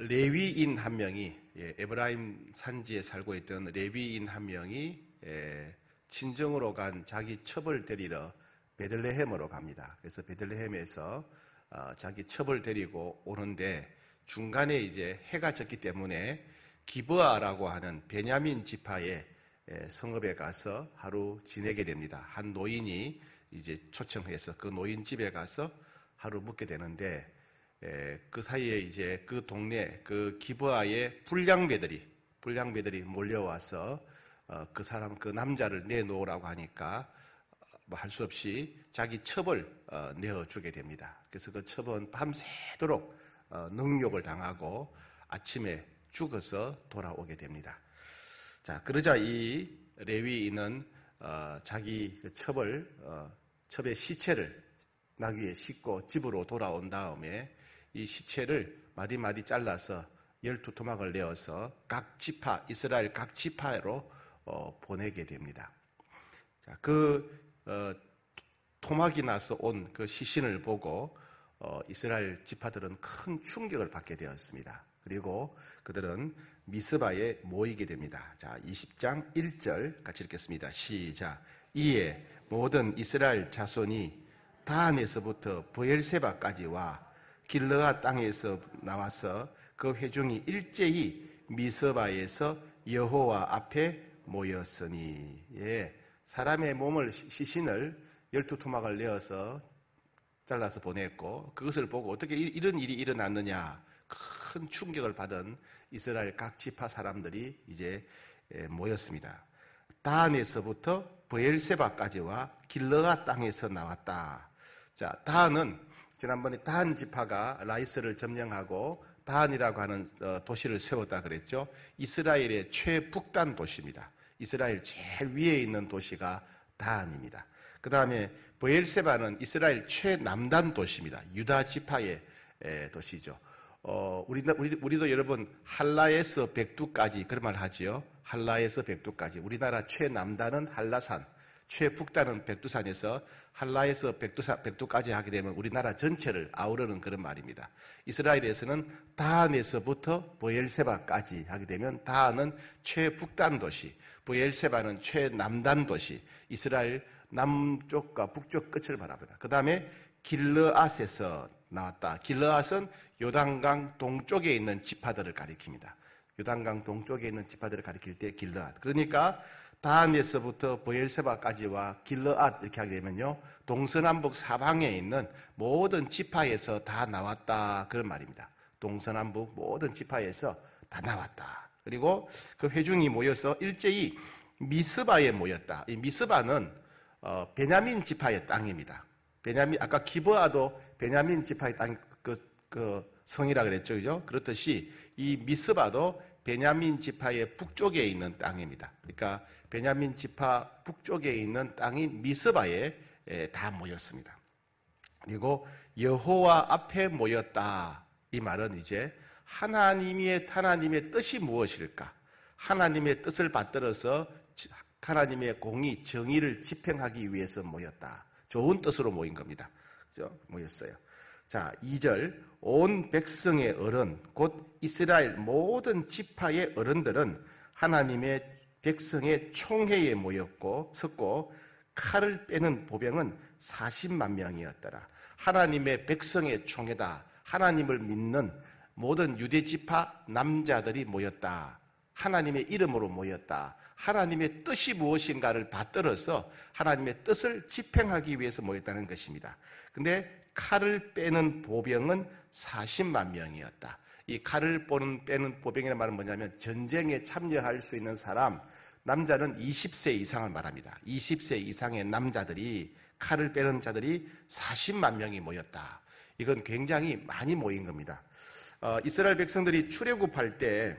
레위인 한 명이 에브라임 산지에 살고 있던 레위인 한 명이 친정으로 간 자기 첩을 데리러 베들레헴으로 갑니다. 그래서 베들레헴에서 자기 첩을 데리고 오는데 중간에 이제 해가 졌기 때문에 기브아라고 하는 베냐민 지파의 성읍에 가서 하루 지내게 됩니다. 한 노인이 이제 초청해서 그 노인 집에 가서 하루 묵게 되는데 그 사이에 이제 그 동네 그 기브아의 불량배들이 몰려와서 그 남자를 내놓으라고 하니까 할 수 없이 자기 첩을 내어주게 됩니다. 그래서 그 첩은 밤새도록 능욕을 당하고 아침에 죽어서 돌아오게 됩니다. 자, 그러자 이 레위인은 자기 첩의 시체를 나귀에 싣고 집으로 돌아온 다음에 이 시체를 마디마디 잘라서 12토막을 내어서 이스라엘 각 지파로 보내게 됩니다. 자, 토막이 나서 온 그 시신을 보고 이스라엘 지파들은 큰 충격을 받게 되었습니다. 그리고 그들은 미스바에 모이게 됩니다. 자, 20장 1절 같이 읽겠습니다. 시작. 이에 모든 이스라엘 자손이 다한에서부터 브엘세바까지와 길르앗 땅에서 나와서 그 회중이 일제히 미스바에서 여호와 앞에 모였으니. 사람의 몸을 시신을 12토막을 내어서 잘라서 보냈고 그것을 보고 어떻게 이런 일이 일어났느냐 큰 충격을 받은 이스라엘 각 지파 사람들이 이제 모였습니다. 다한에서부터 브엘세바까지와 길르앗 땅에서 나왔다. 자, 다한은 지난번에 다한 지파가 라이스를 점령하고 다한이라고 하는 도시를 세웠다 그랬죠. 이스라엘의 최북단 도시입니다. 이스라엘 제일 위에 있는 도시가 다한입니다. 그 다음에 브엘세바는 이스라엘 최남단 도시입니다. 유다 지파의 도시죠. 우리도 여러분 할라에서 백두까지 그런 말 하지요. 할라에서 백두까지. 우리나라 최남단은 한라산, 최북단은 백두산에서 할라에서 백두까지 하게 되면 우리나라 전체를 아우르는 그런 말입니다. 이스라엘에서는 다한에서부터 브엘세바까지 하게 되면 다한은 최북단 도시, 브엘세바는 최남단 도시, 이스라엘 남쪽과 북쪽 끝을 바라보다. 그 다음에 길르앗에서 나왔다. 길르앗은 요단강 동쪽에 있는 지파들을 가리킵니다. 요단강 동쪽에 있는 지파들을 가리킬 때 길르앗. 그러니까 다한에서부터 브엘세바까지와 길르앗 이렇게 하게 되면요, 동서남북 사방에 있는 모든 지파에서 다 나왔다 그런 말입니다. 동서남북 모든 지파에서 다 나왔다. 그리고 그 회중이 모여서 일제히 미스바에 모였다. 이 미스바는 베냐민 지파의 땅입니다. 아까 기브아도 베냐민 지파의 땅, 성이라 그랬죠, 그죠? 그렇듯이 이 미스바도 베냐민 지파의 북쪽에 있는 땅입니다. 그러니까 베냐민 지파 북쪽에 있는 땅이 미스바에 다 모였습니다. 그리고 여호와 앞에 모였다. 이 말은 이제 하나님의 뜻이 무엇일까? 하나님의 뜻을 받들어서 하나님의 공의, 정의를 집행하기 위해서 모였다. 좋은 뜻으로 모인 겁니다. 그죠? 모였어요. 자, 2절. 온 백성의 어른, 곧 이스라엘 모든 지파의 어른들은 하나님의 백성의 총회에 섰고 칼을 빼는 보병은 40만 명이었더라. 하나님의 백성의 총회다. 하나님을 믿는 모든 유대 지파 남자들이 모였다. 하나님의 이름으로 모였다. 하나님의 뜻이 무엇인가를 받들어서 하나님의 뜻을 집행하기 위해서 모였다는 것입니다. 근데 칼을 빼는 보병은 40만 명이었다. 이 칼을 빼는 보병이라는 말은 뭐냐면 전쟁에 참여할 수 있는 사람, 남자는 20세 이상을 말합니다. 20세 이상의 남자들이, 칼을 빼는 자들이 40만 명이 모였다. 이건 굉장히 많이 모인 겁니다. 이스라엘 백성들이 출애굽할 때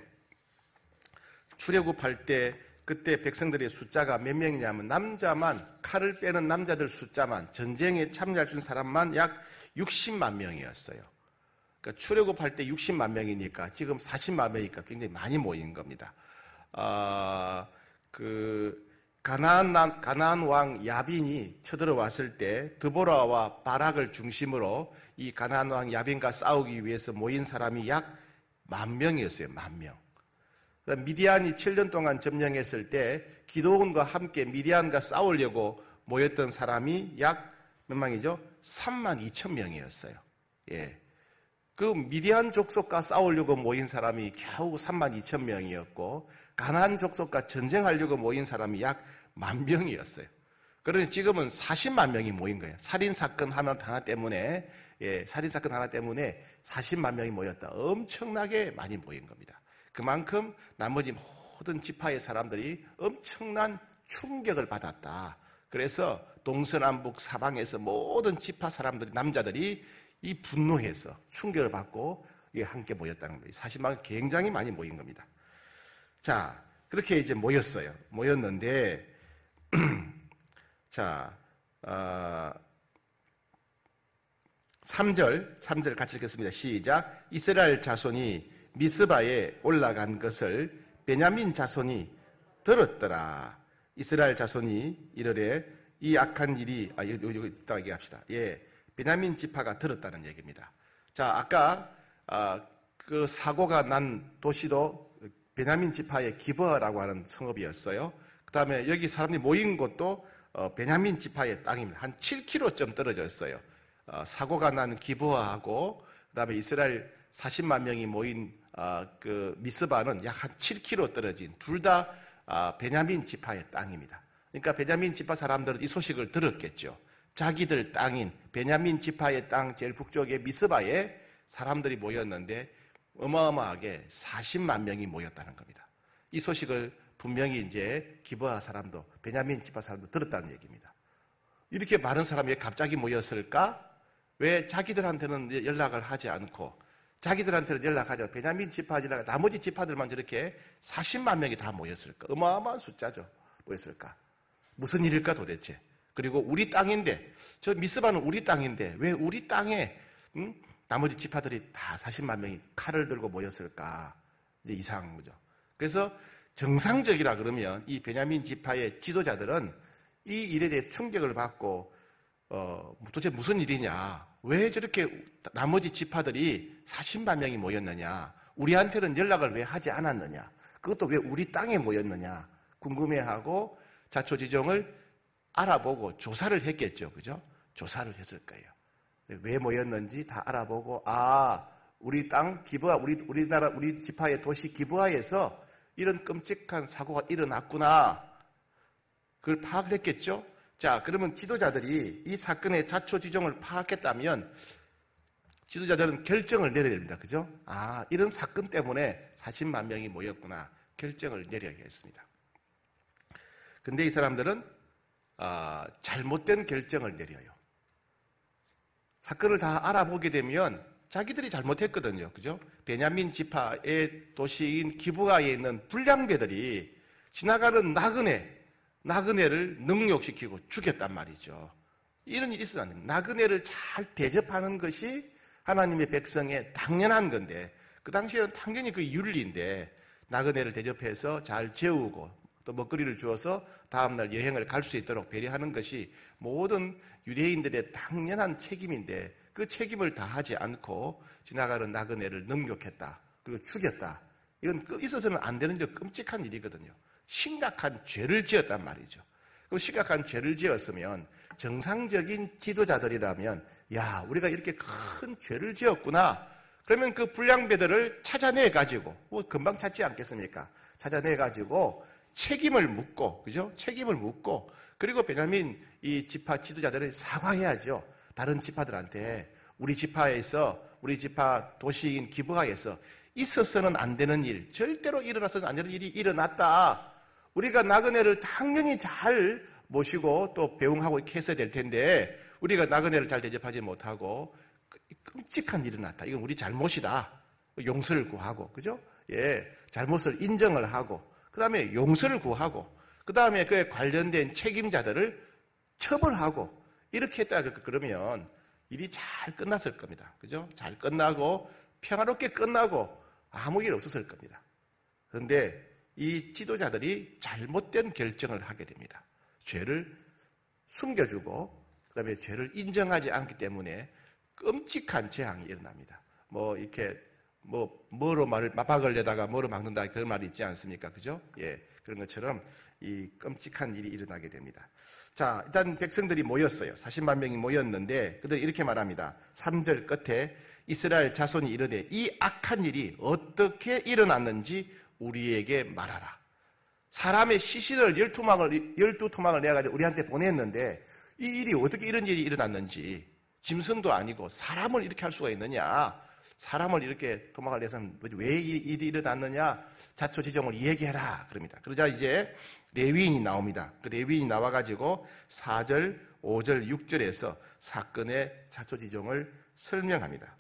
그때 백성들의 숫자가 몇 명이냐면 칼을 빼는 남자들 숫자만, 전쟁에 참여할 수 있는 사람만 약 60만 명이었어요. 그러니까 출애굽할 때 60만 명이니까 지금 40만 명이니까 굉장히 많이 모인 겁니다. 가나안 왕 야빈이 쳐들어왔을 때 드보라와 바락을 중심으로 이 가나안 왕 야빈과 싸우기 위해서 모인 사람이 약 10,000명이었어요. 10,000명. 미디안이 7년 동안 점령했을 때 기드온과 함께 미디안과 싸우려고 모였던 사람이 약 몇 명이죠? 32,000명이었어요. 예. 그 미디안 족속과 싸우려고 모인 사람이 겨우 32,000명이었고 가나안 족속과 전쟁하려고 모인 사람이 약 10,000명이었어요. 그러니 지금은 40만 명이 모인 거예요. 살인사건 하나 때문에, 살인사건 하나 때문에 40만 명이 모였다. 엄청나게 많이 모인 겁니다. 그만큼 나머지 모든 지파의 사람들이 엄청난 충격을 받았다. 그래서 동서남북 사방에서 모든 지파 사람들이, 남자들이 이 분노해서 충격을 받고 함께 모였다는 거예요. 40만 굉장히 많이 모인 겁니다. 자, 그렇게 이제 모였어요. 모였는데, 자, 3절 같이 읽겠습니다. 시작. 이스라엘 자손이 미스바에 올라간 것을 베냐민 자손이 들었더라. 이스라엘 자손이 이르되 이 악한 일이, 여기 이따 얘기합시다. 예. 베냐민 지파가 들었다는 얘기입니다. 자, 아까 그 사고가 난 도시도 베냐민 지파의 기브아라고 하는 성읍이었어요. 그 다음에 여기 사람들이 모인 곳도 베냐민 지파의 땅입니다. 한 7km쯤 떨어져 있어요. 사고가 난 기브아하고 그 다음에 이스라엘 40만 명이 모인 그 미스바는 약 한 7km 떨어진 둘 다 베냐민 지파의 땅입니다. 그러니까 베냐민 지파 사람들은 이 소식을 들었겠죠. 자기들 땅인 베냐민 지파의 땅 제일 북쪽의 미스바에 사람들이 모였는데 어마어마하게 40만 명이 모였다는 겁니다. 이 소식을 분명히 이제 기브아 사람도 베냐민 지파 사람도 들었다는 얘기입니다. 이렇게 많은 사람이 갑자기 모였을까? 왜 자기들한테는 연락을 하지 않고 자기들한테는 연락하지 않고 베냐민 지파 지나가 나머지 지파들만 저렇게 40만 명이 다 모였을까? 어마어마한 숫자죠. 모였을까? 무슨 일일까 도대체? 그리고 우리 땅인데, 저 미스바는 우리 땅인데 왜 우리 땅에 나머지 지파들이 다 40만 명이 칼을 들고 모였을까? 이제 이상한 거죠. 그래서 정상적이라 그러면 이 베냐민 지파의 지도자들은 이 일에 대해 충격을 받고 도대체 무슨 일이냐? 왜 저렇게 나머지 지파들이 40만 명이 모였느냐? 우리한테는 연락을 왜 하지 않았느냐? 그것도 왜 우리 땅에 모였느냐? 궁금해하고 자초지종을 알아보고 조사를 했겠죠. 그죠? 조사를 했을 거예요. 왜 모였는지 다 알아보고, 우리 땅 기브아, 우리나라, 우리 지파의 도시 기브아에서 이런 끔찍한 사고가 일어났구나. 그걸 파악을 했겠죠? 자, 그러면 지도자들이 이 사건의 자초지종을 파악했다면 지도자들은 결정을 내려야 됩니다. 그죠? 이런 사건 때문에 40만 명이 모였구나. 결정을 내려야겠습니다. 근데 이 사람들은 잘못된 결정을 내려요. 사건을 다 알아보게 되면 자기들이 잘못했거든요. 그죠? 베냐민 지파의 도시인 기브아에 있는 불량배들이 지나가는 나그네를 능욕시키고 죽였단 말이죠. 이런 일이 있어도 안 됩니다. 나그네를 잘 대접하는 것이 하나님의 백성의 당연한 건데 그 당시에는 당연히 그 윤리인데 나그네를 대접해서 잘 재우고 또 먹거리를 주어서 다음날 여행을 갈 수 있도록 배려하는 것이 모든 유대인들의 당연한 책임인데 그 책임을 다하지 않고 지나가는 나그네를 능욕했다. 그리고 죽였다. 이건 있어서는 안 되는 끔찍한 일이거든요. 심각한 죄를 지었단 말이죠. 그럼 심각한 죄를 지었으면 정상적인 지도자들이라면 우리가 이렇게 큰 죄를 지었구나. 그러면 그 불량배들을 찾아내가지고 금방 찾지 않겠습니까? 찾아내가지고 책임을 묻고, 그죠? 책임을 묻고, 그리고 베냐민 이 지파 지도자들은 사과해야죠. 다른 지파들한테 우리 지파 도시인 기브아에서 있어서는 안 되는 일, 절대로 일어나서는 안 되는 일이 일어났다. 우리가 나그네를 당연히 잘 모시고 또 배웅하고 이렇게 했어야 될 텐데 우리가 나그네를 잘 대접하지 못하고 끔찍한 일이 났다. 이건 우리 잘못이다. 용서를 구하고, 그죠? 잘못을 인정을 하고 그 다음에 용서를 구하고 그 다음에 그에 관련된 책임자들을 처벌하고 이렇게 했다. 그러면 일이 잘 끝났을 겁니다. 그죠? 잘 끝나고 평화롭게 끝나고 아무 일 없었을 겁니다. 그런데 이 지도자들이 잘못된 결정을 하게 됩니다. 죄를 숨겨주고 그 다음에 죄를 인정하지 않기 때문에 끔찍한 재앙이 일어납니다. 이렇게 뭐로 맞박을 내다가 뭐로 막는다 그런 말이 있지 않습니까? 그죠? 예. 그런 것처럼 이 끔찍한 일이 일어나게 됩니다. 자, 일단 백성들이 모였어요. 40만 명이 모였는데 그들이 이렇게 말합니다. 3절 끝에 이스라엘 자손이 이르되 이 악한 일이 어떻게 일어났는지 우리에게 말하라. 사람의 시신을 12토막을 내가지고 우리한테 보냈는데 이 일이 어떻게 이런 일이 일어났는지, 짐승도 아니고 사람을 이렇게 할 수가 있느냐, 사람을 이렇게 토막을 내서는 왜 이 일이 일어났느냐, 자초지종을 얘기해라 그럽니다. 그러자 이제 레위인이 나옵니다. 그 레위인이 나와가지고 4절, 5절, 6절에서 사건의 자초지종을 설명합니다.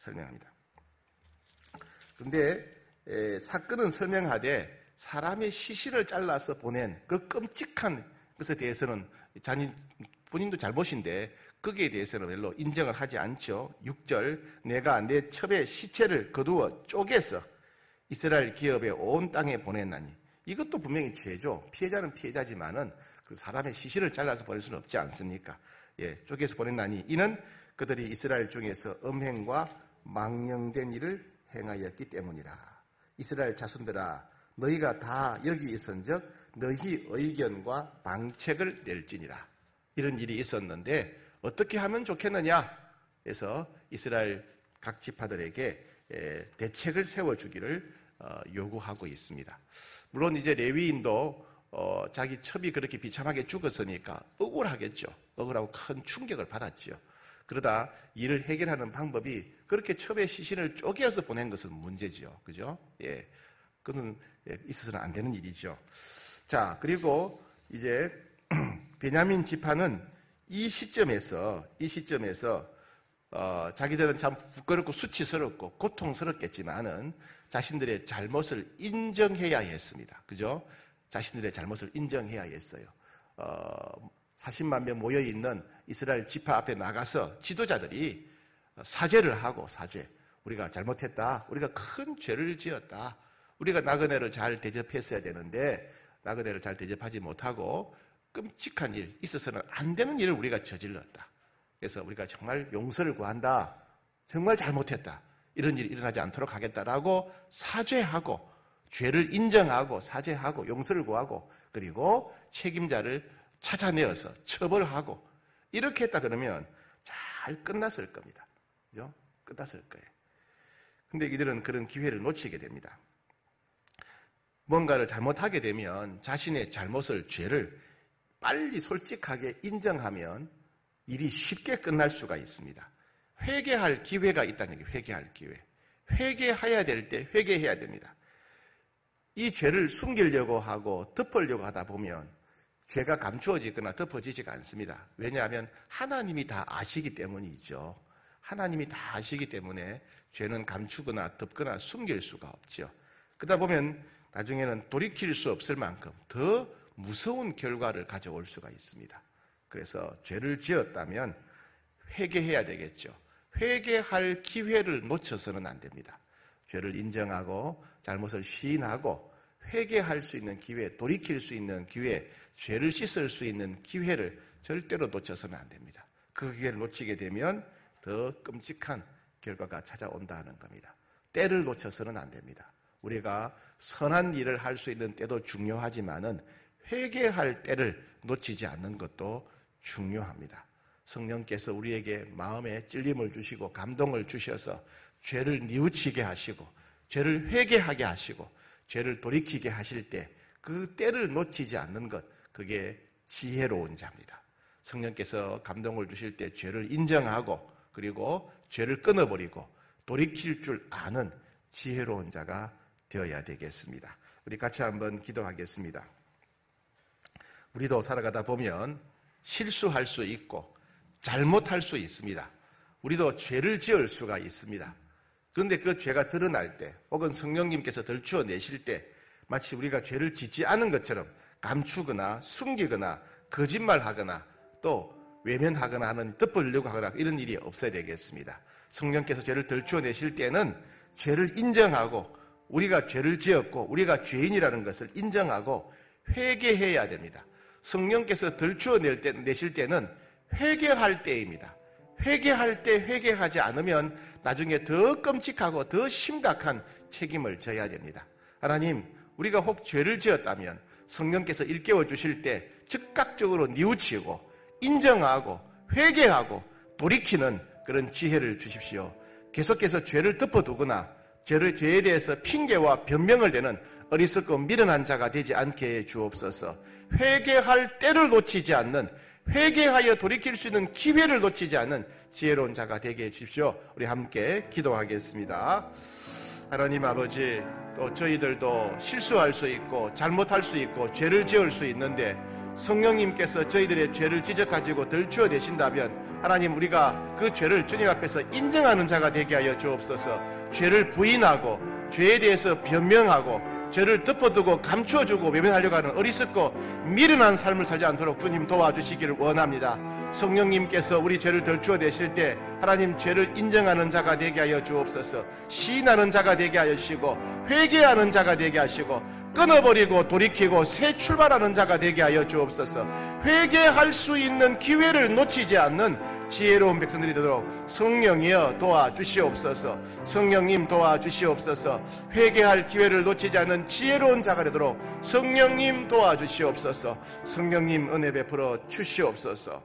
그런데 사건은 설명하되 사람의 시신을 잘라서 보낸 그 끔찍한 것에 대해서는 본인도 잘못인데 거기에 대해서는 별로 인정을 하지 않죠. 6절, 내가 내 첩의 시체를 거두어 쪼개서 이스라엘 기업의 온 땅에 보냈나니, 이것도 분명히 죄죠. 피해자는 피해자지만은 그 사람의 시신을 잘라서 보낼 수는 없지 않습니까? 예, 쪼개서 보냈나니 이는 그들이 이스라엘 중에서 음행과 망령된 일을 행하였기 때문이라. 이스라엘 자손들아, 너희가 다 여기 있은즉 너희 의견과 방책을 낼지니라. 이런 일이 있었는데 어떻게 하면 좋겠느냐 해서 이스라엘 각 지파들에게 대책을 세워주기를 요구하고 있습니다. 물론 이제 레위인도 자기 첩이 그렇게 비참하게 죽었으니까 억울하겠죠. 억울하고 큰 충격을 받았죠. 그러다 이를 해결하는 방법이 그렇게 첩의 시신을 쪼개서 보낸 것은 문제죠. 그죠? 예. 그것은 있어서는 안 되는 일이죠. 자, 그리고 이제 베냐민 지파는 이 시점에서 자기들은 참 부끄럽고 수치스럽고 고통스럽겠지만은 자신들의 잘못을 인정해야 했습니다. 그죠? 자신들의 잘못을 인정해야 했어요. 40만 명 모여있는 이스라엘 지파 앞에 나가서 지도자들이 사죄를 하고, 우리가 잘못했다. 우리가 큰 죄를 지었다. 우리가 나그네를 잘 대접했어야 되는데 나그네를 잘 대접하지 못하고 끔찍한 일, 있어서는 안 되는 일을 우리가 저질렀다. 그래서 우리가 정말 용서를 구한다. 정말 잘못했다. 이런 일이 일어나지 않도록 하겠다라고 사죄하고, 죄를 인정하고 사죄하고 용서를 구하고, 그리고 책임자를 찾아내어서 처벌하고 이렇게 했다 그러면 잘 끝났을 겁니다. 그죠? 끝났을 거예요. 근데 이들은 그런 기회를 놓치게 됩니다. 뭔가를 잘못하게 되면 자신의 잘못을, 죄를 빨리 솔직하게 인정하면 일이 쉽게 끝날 수가 있습니다. 회개할 기회가 있다는 게, 회개할 기회. 회개해야 될 때 회개해야 됩니다. 이 죄를 숨기려고 하고 덮으려고 하다 보면 죄가 감추어지거나 덮어지지가 않습니다. 왜냐하면 하나님이 다 아시기 때문이죠. 하나님이 다 아시기 때문에 죄는 감추거나 덮거나 숨길 수가 없죠. 그러다 보면 나중에는 돌이킬 수 없을 만큼 더 무서운 결과를 가져올 수가 있습니다. 그래서 죄를 지었다면 회개해야 되겠죠. 회개할 기회를 놓쳐서는 안 됩니다. 죄를 인정하고 잘못을 시인하고 회개할 수 있는 기회, 돌이킬 수 있는 기회, 죄를 씻을 수 있는 기회를 절대로 놓쳐서는 안 됩니다. 그 기회를 놓치게 되면 더 끔찍한 결과가 찾아온다는 겁니다. 때를 놓쳐서는 안 됩니다. 우리가 선한 일을 할 수 있는 때도 중요하지만은 회개할 때를 놓치지 않는 것도 중요합니다. 성령께서 우리에게 마음에 찔림을 주시고 감동을 주셔서 죄를 뉘우치게 하시고 죄를 회개하게 하시고 죄를 돌이키게 하실 때 그 때를 놓치지 않는 것, 그게 지혜로운 자입니다. 성령께서 감동을 주실 때 죄를 인정하고 그리고 죄를 끊어버리고 돌이킬 줄 아는 지혜로운 자가 되어야 되겠습니다. 우리 같이 한번 기도하겠습니다. 우리도 살아가다 보면 실수할 수 있고 잘못할 수 있습니다. 우리도 죄를 지을 수가 있습니다. 그런데 그 죄가 드러날 때 혹은 성령님께서 들추어내실 때 마치 우리가 죄를 짓지 않은 것처럼 감추거나 숨기거나 거짓말하거나 또 외면하거나 하는, 덮으려고 하거나 이런 일이 없어야 되겠습니다. 성령께서 죄를 들추어내실 때는 죄를 인정하고 우리가 죄를 지었고 우리가 죄인이라는 것을 인정하고 회개해야 됩니다. 성령께서 들추어내실 때는 회개할 때입니다. 회개할 때 회개하지 않으면 나중에 더 끔찍하고 더 심각한 책임을 져야 됩니다. 하나님, 우리가 혹 죄를 지었다면 성령께서 일깨워 주실 때 즉각적으로 뉘우치고 인정하고 회개하고 돌이키는 그런 지혜를 주십시오. 계속해서 죄를 덮어두거나 죄에 대해서 핑계와 변명을 대는 어리석고 미련한 자가 되지 않게 해 주옵소서. 회개할 때를 놓치지 않는, 회개하여 돌이킬 수 있는 기회를 놓치지 않는 지혜로운 자가 되게 해 주십시오. 우리 함께 기도하겠습니다. 하나님 아버지, 또 저희들도 실수할 수 있고 잘못할 수 있고 죄를 지을 수 있는데 성령님께서 저희들의 죄를 지적하시고 덜추어 되신다면 하나님, 우리가 그 죄를 주님 앞에서 인정하는 자가 되게 하여 주옵소서. 죄를 부인하고 죄에 대해서 변명하고 죄를 덮어두고 감추어주고 외면하려고 하는 어리석고 미련한 삶을 살지 않도록 주님 도와주시기를 원합니다. 성령님께서 우리 죄를 덜추어 대실 때 하나님, 죄를 인정하는 자가 되게 하여 주옵소서. 시인하는 자가 되게 하여 주시고 회개하는 자가 되게 하시고 끊어버리고 돌이키고 새 출발하는 자가 되게 하여 주옵소서. 회개할 수 있는 기회를 놓치지 않는 지혜로운 백성들이 되도록 성령이여 도와주시옵소서. 성령님 도와주시옵소서. 회개할 기회를 놓치지 않는 지혜로운 자가 되도록 성령님 도와주시옵소서. 성령님 은혜 베풀어 주시옵소서.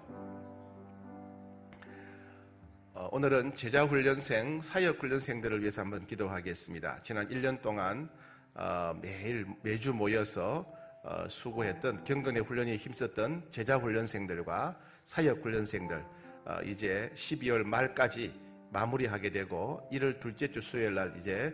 오늘은 제자훈련생, 사역훈련생들을 위해서 한번 기도하겠습니다. 지난 1년 동안 매주 모여서 수고했던 경건의 훈련에 힘썼던 제자훈련생들과 사역훈련생들, 이제 12월 말까지 마무리하게 되고 1월 둘째 주 수요일 날 이제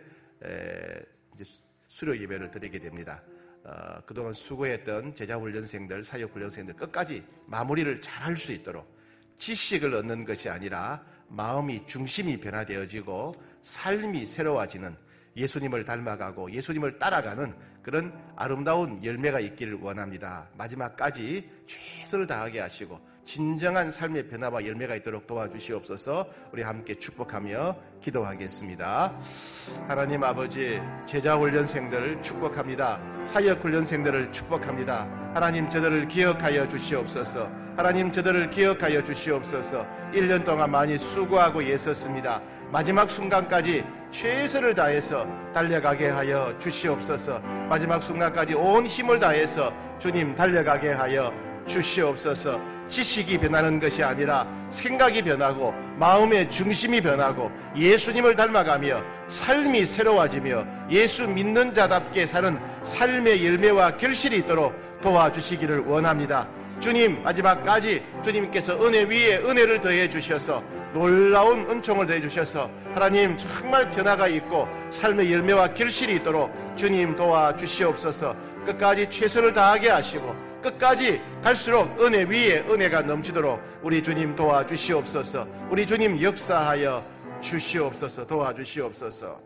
수료 예배를 드리게 됩니다. 그동안 수고했던 제자훈련생들, 사역훈련생들 끝까지 마무리를 잘 할 수 있도록 지식을 얻는 것이 아니라 마음이 중심이 변화되어지고 삶이 새로워지는, 예수님을 닮아가고 예수님을 따라가는 그런 아름다운 열매가 있기를 원합니다. 마지막까지 최선을 다하게 하시고 진정한 삶의 변화와 열매가 있도록 도와주시옵소서. 우리 함께 축복하며 기도하겠습니다. 하나님 아버지, 제자훈련생들을 축복합니다. 사역훈련생들을 축복합니다. 하나님, 저들을 기억하여 주시옵소서. 하나님, 저들을 기억하여 주시옵소서. 1년 동안 많이 수고하고 애썼습니다. 마지막 순간까지 최선을 다해서 달려가게 하여 주시옵소서. 마지막 순간까지 온 힘을 다해서 주님 달려가게 하여 주시옵소서. 지식이 변하는 것이 아니라 생각이 변하고 마음의 중심이 변하고 예수님을 닮아가며 삶이 새로워지며 예수 믿는 자답게 사는 삶의 열매와 결실이 있도록 도와주시기를 원합니다. 주님, 마지막까지 주님께서 은혜 위에 은혜를 더해 주셔서 놀라운 은총을 더해 주셔서 하나님 정말 변화가 있고 삶의 열매와 결실이 있도록 주님 도와주시옵소서. 끝까지 최선을 다하게 하시고 끝까지 갈수록 은혜 위에 은혜가 넘치도록 우리 주님 도와주시옵소서. 우리 주님 역사하여 주시옵소서. 도와주시옵소서.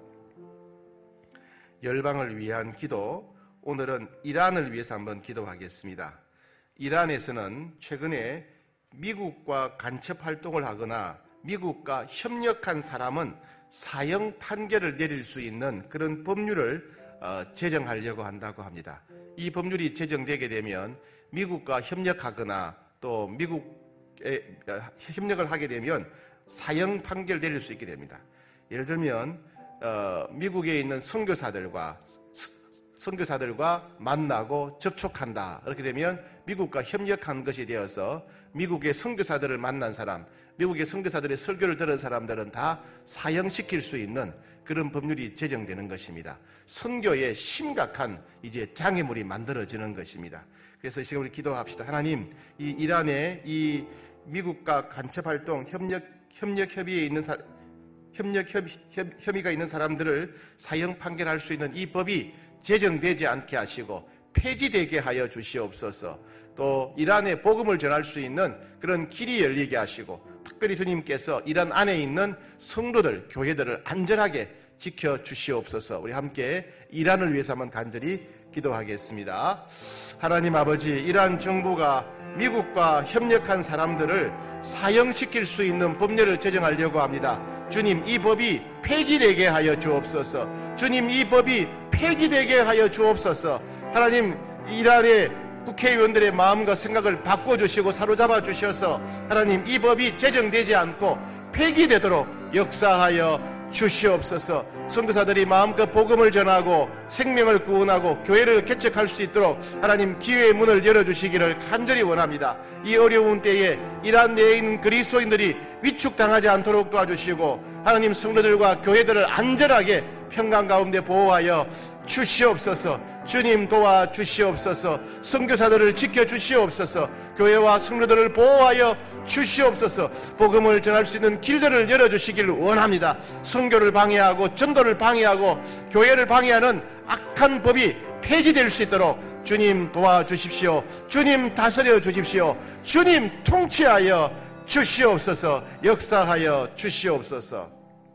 열방을 위한 기도, 오늘은 이란을 위해서 한번 기도하겠습니다. 이란에서는 최근에 미국과 간첩 활동을 하거나 미국과 협력한 사람은 사형 판결을 내릴 수 있는 그런 법률을 제정하려고 한다고 합니다. 이 법률이 제정되게 되면 미국과 협력하거나 또 미국에 협력을 하게 되면 사형 판결을 내릴 수 있게 됩니다. 예를 들면 미국에 있는 선교사들과 만나고 접촉한다. 그렇게 되면 미국과 협력한 것이 되어서 미국의 선교사들을 만난 사람, 미국의 선교사들의 설교를 들은 사람들은 다 사형시킬 수 있는 그런 법률이 제정되는 것입니다. 선교에 심각한 이제 장애물이 만들어지는 것입니다. 그래서 지금 우리 기도합시다. 하나님, 이 이란의 이 미국과 간첩활동 협력 협의에 있는 혐의가 있는 사람들을 사형 판결할 수 있는 이 법이 제정되지 않게 하시고 폐지되게 하여 주시옵소서. 또 이란에 복음을 전할 수 있는 그런 길이 열리게 하시고 특별히 주님께서 이란 안에 있는 성도들, 교회들을 안전하게 지켜주시옵소서. 우리 함께 이란을 위해서 한번 간절히 기도하겠습니다. 하나님 아버지, 이란 정부가 미국과 협력한 사람들을 사형시킬 수 있는 법률을 제정하려고 합니다. 주님, 이 법이 폐기되게 하여 주옵소서. 주님, 이 법이 폐기되게 하여 주옵소서. 하나님, 이란의 국회의원들의 마음과 생각을 바꿔주시고 사로잡아 주셔서 하나님 이 법이 제정되지 않고 폐기되도록 역사하여 주시옵소서. 선교사들이 마음껏 복음을 전하고 생명을 구원하고 교회를 개척할 수 있도록 하나님 기회의 문을 열어주시기를 간절히 원합니다. 이 어려운 때에 이란 내에 있는 그리스도인들이 위축당하지 않도록 도와주시고 하나님 성도들과 교회들을 안전하게 평강 가운데 보호하여 주시옵소서. 주님 도와주시옵소서. 선교사들을 지켜주시옵소서. 교회와 성도들을 보호하여 주시옵소서. 복음을 전할 수 있는 길들을 열어주시기를 원합니다. 선교를 방해하고 전도를 방해하고 교회를 방해하는 악한 법이 폐지될 수 있도록 주님 도와주십시오. 주님 다스려 주십시오. 주님 통치하여 주시옵소서. 역사하여 주시옵소서.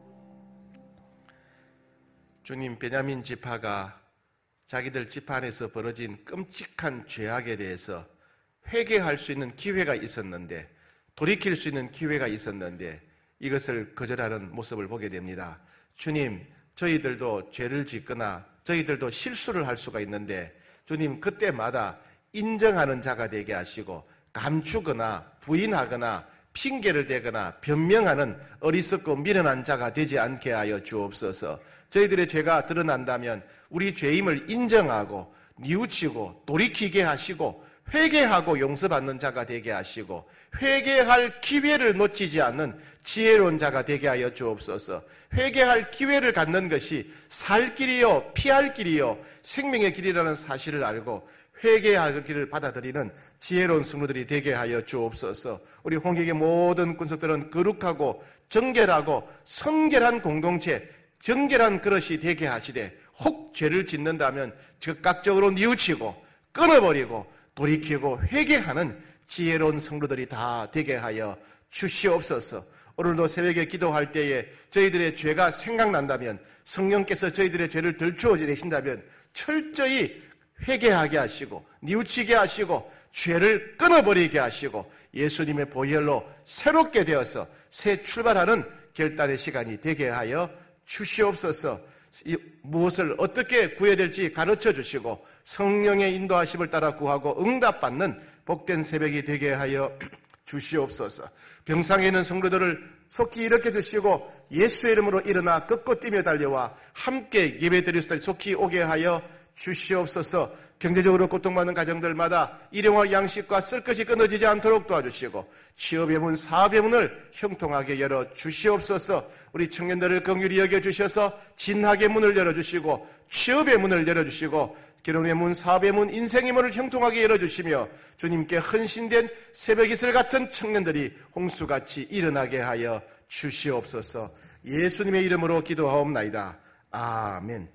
주님, 베냐민 지파가 자기들 지파 안에서 벌어진 끔찍한 죄악에 대해서 회개할 수 있는 기회가 있었는데, 돌이킬 수 있는 기회가 있었는데 이것을 거절하는 모습을 보게 됩니다. 주님, 저희들도 죄를 짓거나 저희들도 실수를 할 수가 있는데 주님, 그때마다 인정하는 자가 되게 하시고 감추거나 부인하거나 핑계를 대거나 변명하는 어리석고 미련한 자가 되지 않게 하여 주옵소서. 저희들의 죄가 드러난다면 우리 죄임을 인정하고 뉘우치고 돌이키게 하시고 회개하고 용서받는 자가 되게 하시고 회개할 기회를 놓치지 않는 지혜로운 자가 되게 하여 주옵소서. 회개할 기회를 갖는 것이 살 길이요 피할 길이요 생명의 길이라는 사실을 알고 회개할 길을 받아들이는 지혜로운 성도들이 되게 하여 주옵소서. 우리 홍익의 모든 군속들은 거룩하고 정결하고 성결한 공동체, 정결한 그릇이 되게 하시되 혹 죄를 짓는다면 즉각적으로 뉘우치고 끊어버리고 돌이키고 회개하는 지혜로운 성도들이 다 되게 하여 주시옵소서. 오늘도 새벽에 기도할 때에 저희들의 죄가 생각난다면, 성령께서 저희들의 죄를 덜추어 내신다면 철저히 회개하게 하시고 뉘우치게 하시고 죄를 끊어버리게 하시고 예수님의 보혈로 새롭게 되어서 새 출발하는 결단의 시간이 되게 하여 주시옵소서. 무엇을 어떻게 구해야 될지 가르쳐 주시고 성령의 인도하심을 따라 구하고 응답받는 복된 새벽이 되게 하여 주시옵소서. 병상에 있는 성도들을 속히 일으켜 주시고 예수의 이름으로 일어나 걷고 뛰며 달려와 함께 예배드릴 수 있도록 속히 오게 하여 주시옵소서. 경제적으로 고통받는 가정들마다 일용할 양식과 쓸 것이 끊어지지 않도록 도와주시고 취업의 문, 사업의 문을 형통하게 열어 주시옵소서. 우리 청년들을 긍휼히 여겨주셔서 진학의 문을 열어주시고 취업의 문을 열어주시고 결혼의 문, 사업의 문, 인생의 문을 형통하게 열어주시며 주님께 헌신된 새벽 이슬 같은 청년들이 홍수같이 일어나게 하여 주시옵소서. 예수님의 이름으로 기도하옵나이다. 아멘.